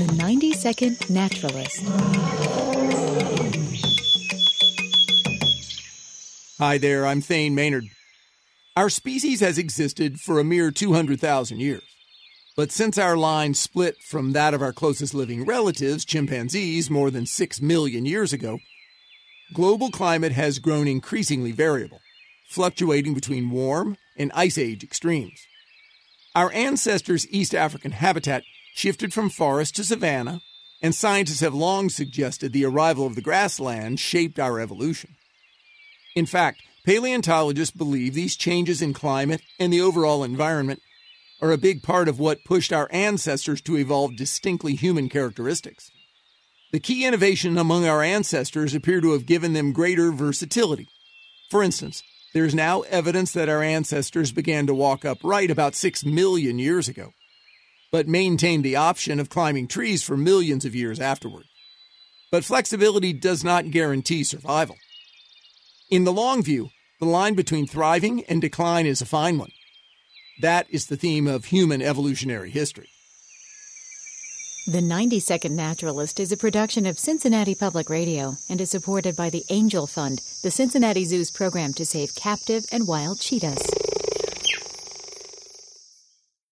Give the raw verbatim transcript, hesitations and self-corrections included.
The ninety-second Naturalist. Hi there, I'm Thane Maynard. Our species has existed for a mere two hundred thousand years. But since our line split from that of our closest living relatives, chimpanzees, more than six million years ago, global climate has grown increasingly variable, fluctuating between warm and ice age extremes. Our ancestors' East African habitat shifted from forest to savanna, and scientists have long suggested the arrival of the grassland shaped our evolution. In fact, paleontologists believe these changes in climate and the overall environment are a big part of what pushed our ancestors to evolve distinctly human characteristics. The key innovation among our ancestors appear to have given them greater versatility. For instance, there is now evidence that our ancestors began to walk upright about six million years ago, but maintained the option of climbing trees for millions of years afterward. But flexibility does not guarantee survival. In the long view, the line between thriving and decline is a fine one. That is the theme of human evolutionary history. The ninety-second Naturalist is a production of Cincinnati Public Radio and is supported by the Angel Fund, the Cincinnati Zoo's program to save captive and wild cheetahs.